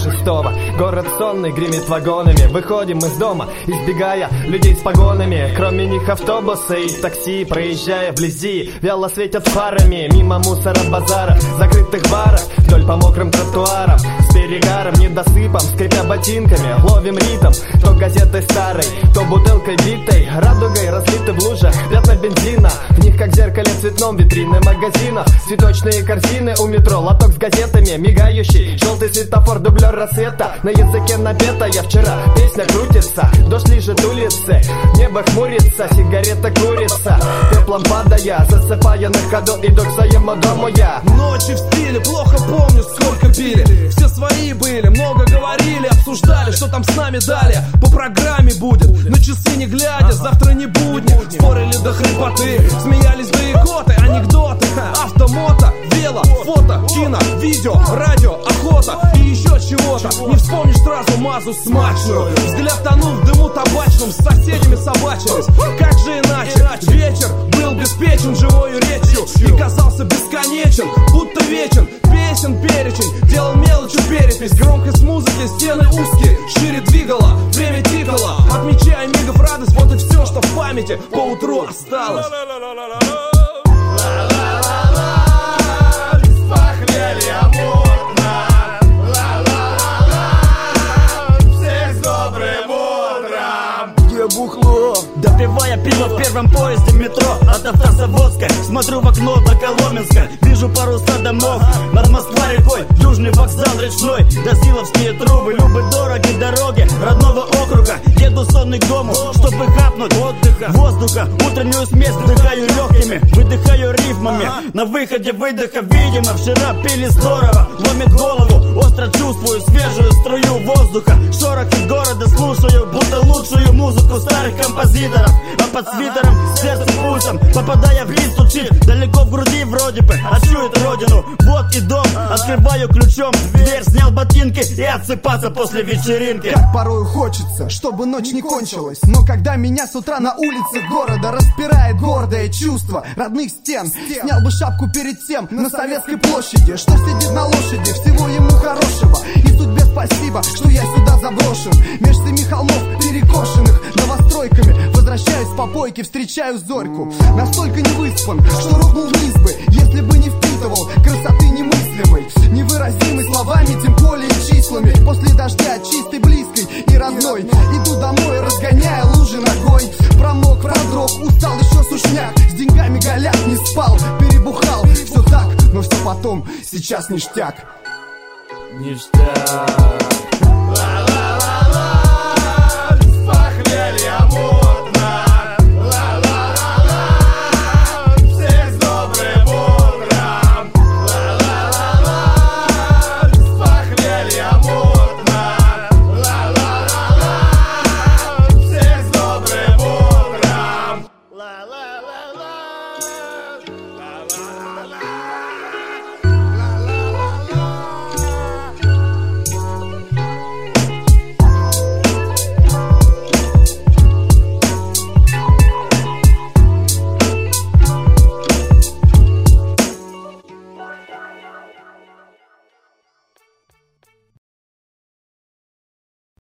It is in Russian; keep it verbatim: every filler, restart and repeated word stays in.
шестого. Город сонный гремит вагонами. Выходим из дома, избегая людей с погонами. Кроме них автобусы и такси, проезжая вблизи, вяло светят фарами. Мимо мусора, базара, закрытых баров, вдоль по мокрым тротуарам, с перегаром, недосыпом, скрипя ботинками, ловим ритм. То газетой старой, то бутылкой битой, радугой разлиты в лужах пятна бензина. В них, как в зеркале цветном, витрины магазинов, цветочные корзины у метро, лоток с газетами, мигающий желтый светофор, дублер рассвета. На языке напетая вчера песня крутится, дождь лижет улицы, небо хмурится, сигарета курится, пеплом падая, засыпая на ходу, иду к своему дому я. Ночи в стиле, плохо помню, сколько пили. Все свои были, много говорили, обсуждали, что там с нами далее. По программе будет, на часы не глядя, завтра не будни. Спорили до хрипоты, смеялись до икоты, анекдоты, авто, мото, вело, фото, кино, видео, радио, охота и еще чего-то. Не вспомнишь сразу мазу смачную. Взгляд тонул в дыму табачном, с соседями собачились. Как же иначе? Вечер был беспечен живою речью и казался бесконечен, будто вечен. Песен перечень, делал мелочью перепись. Громкость музыки, стены узкие, шире двигала, время тикало. Отмечая мигов радость, вот и все, что в памяти поутру осталось. Бухло, допивая пиво в первом поезде метро от Автозаводска. Смотрю в окно до Коломенска, вижу паруса домов над Москва рекой, южный вокзал речной, Досиловские трубы, любы дороги дороги родного округа. Еду сонный к дому, чтобы хапнуть отдыха, воздуха, утреннюю смесь вдыхаю легкими, выдыхаю рифмами. На выходе выдоха, видимо, вчера пили здорово, ломит голову, остро чувствую свежую струю воздуха. Шорохи города слушаю, будто лучшую музыку старых композиторов. А под свитером, сердцем, пульсом, попадая в лист, стучит далеко в груди вроде бы, а чует родину. Вот и дом, открываю ключом дверь, снял ботинки и отсыпаться после вечеринки. Как порою хочется, чтобы ночь не кончилась, но когда меня с утра на улице города распирает гордое чувство родных стен, снял бы шапку перед тем на Советской площади, что сидит на лошади, всего ему хорошего. И судьбе спасибо, что я сюда заброшен, меж семи холмов перекошенных новостройками. Возвращаюсь по попойке, встречаю зорьку. Настолько не выспан, что рухнул вниз бы, если бы не впитывал красоты немыслимой, невыразимой словами, тем более числами. После дождя чистой, близкой и родной иду домой, разгоняя лужи ногой. Промок, продрог, устал, еще сушняк, с деньгами голяк, не спал, перебухал. Все так, но что потом, сейчас ништяк. Ништяк.